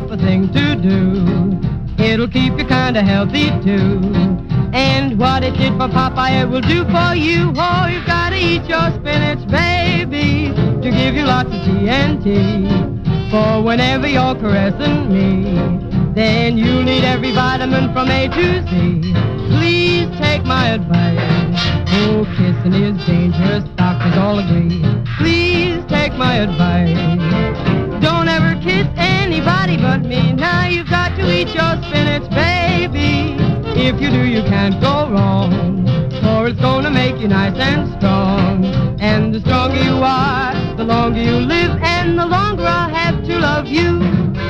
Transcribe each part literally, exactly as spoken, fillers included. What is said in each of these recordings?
proper thing to do. It'll keep you kinda healthy too. And what it did for Popeye, it will do for you. Oh, you've gotta eat your spinach, baby, to give you lots of T N T. For whenever you're caressing me, then you'll need every vitamin from A to Z. Please take my advice. Oh, kissing is dangerous, doctors all agree. Please take my advice. Don't ever kiss anybody but me. Now you've got to eat your spinach, baby. If you do, you can't go wrong, for it's gonna make you nice and strong. And the stronger you are, the longer you live, and the longer I'll have to love you.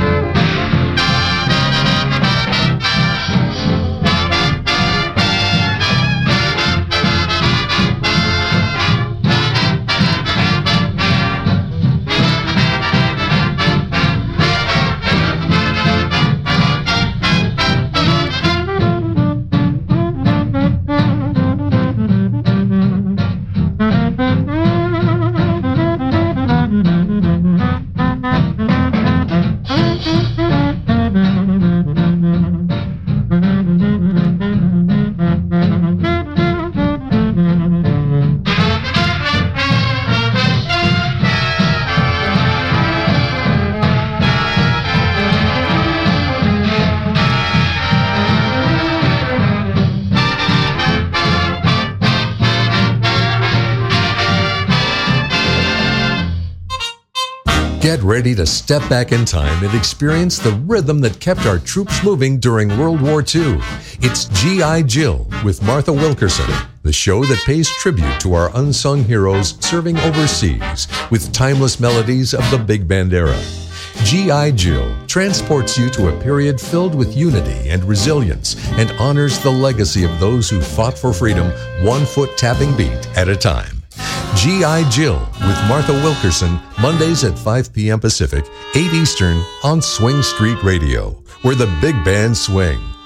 Get ready to step back in time and experience the rhythm that kept our troops moving during World War Two. It's G I. Jill with Martha Wilkerson, the show that pays tribute to our unsung heroes serving overseas with timeless melodies of the big band era. G I. Jill transports you to a period filled with unity and resilience and honors the legacy of those who fought for freedom one foot tapping beat at a time. G I. Jill with Martha Wilkerson, Mondays at five p.m. Pacific, eight Eastern on Swing Street Radio, where the big bands swing.